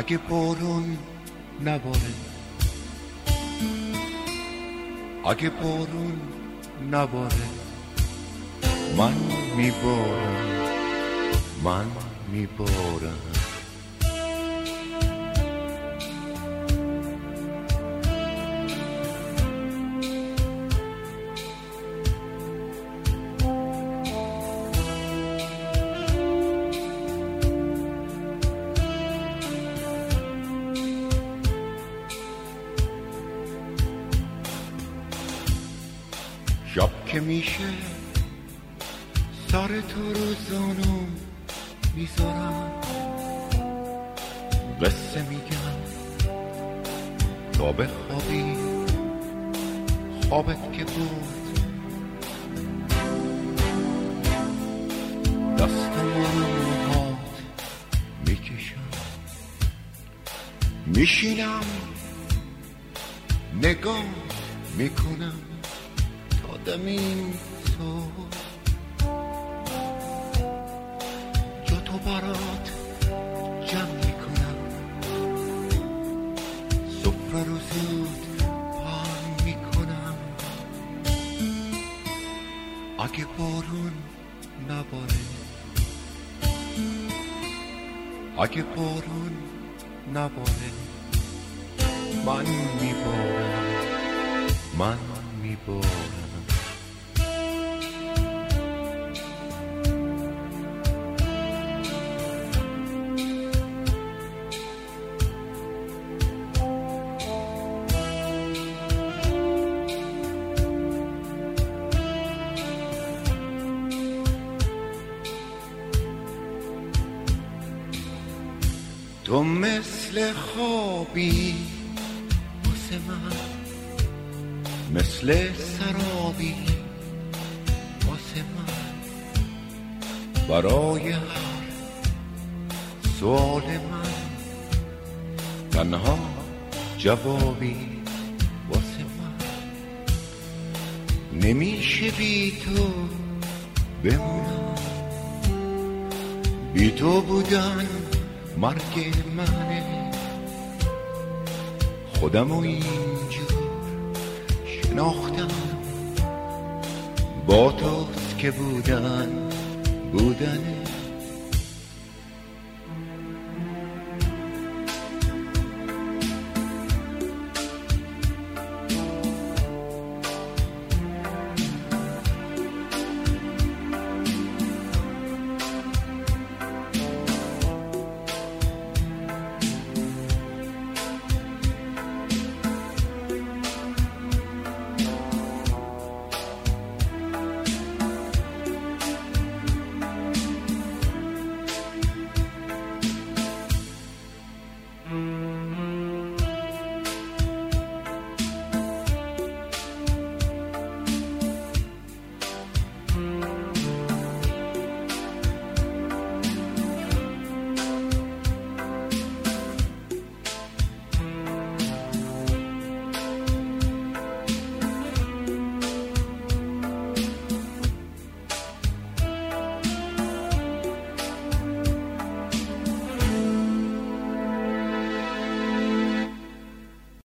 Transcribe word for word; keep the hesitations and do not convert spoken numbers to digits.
اگه بارون نباره، اگه بارون نباره، من میبارم، من میبارم. شب که میشه سر تو رو زانو میذارم، قصه میگم تا بخوابی، خوابت که بود دستم رو موهات میکشم، میشینم نگاه میکنم دمین تو، جا تو برات جمع میکنم، سفره رو زود پهن میکنم. اگه بارون نباره، اگه بارون نباره، من میبارم، من میبارم. تو مثل خوابی واسه من، مثل سرابی واسه من، برای هر سوال من تنها جوابی واسه من. نمیشه بی تو بمونم، بی تو بودن مرگ منه، خودمو اینجور شناختم، با توست که بودن بودنه.